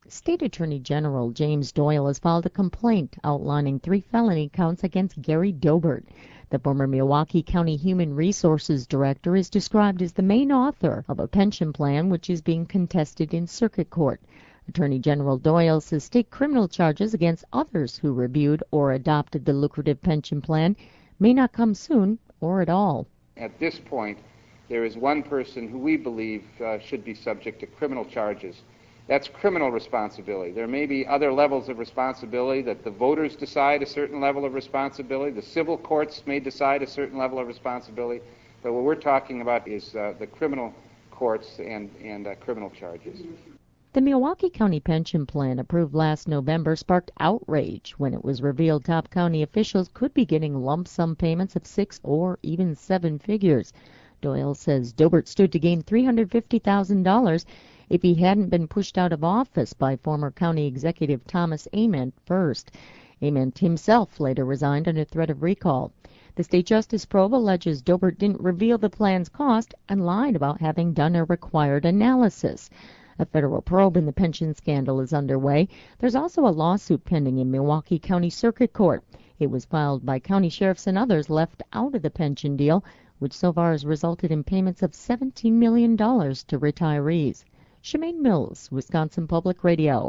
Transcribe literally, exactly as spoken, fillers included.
State Attorney General James Doyle has filed a complaint outlining three felony counts against Gary Dobert. The former Milwaukee County Human Resources Director is described as the main author of a pension plan which is being contested in circuit court. Attorney General Doyle says state criminal charges against others who reviewed or adopted the lucrative pension plan may not come soon or at all. At this point, there is one person who we believe uh, should be subject to criminal charges. That's criminal responsibility. There may be other levels of responsibility that the voters decide a certain level of responsibility. The civil courts may decide a certain level of responsibility. But what we're talking about is uh, the criminal courts and, and uh, criminal charges. The Milwaukee County Pension Plan approved last November sparked outrage when it was revealed top county officials could be getting lump sum payments of six or even seven figures. Doyle says Dobert stood to gain three hundred fifty thousand dollars if he hadn't been pushed out of office by former county executive Thomas Ament first. Ament himself later resigned under threat of recall. The state justice probe alleges Dobert didn't reveal the plan's cost and lied about having done a required analysis. A federal probe in the pension scandal is underway. There's also a lawsuit pending in Milwaukee County Circuit Court. It was filed by county sheriffs and others left out of the pension deal, which so far has resulted in payments of seventeen million dollars to retirees. Shemaine Mills, Wisconsin Public Radio.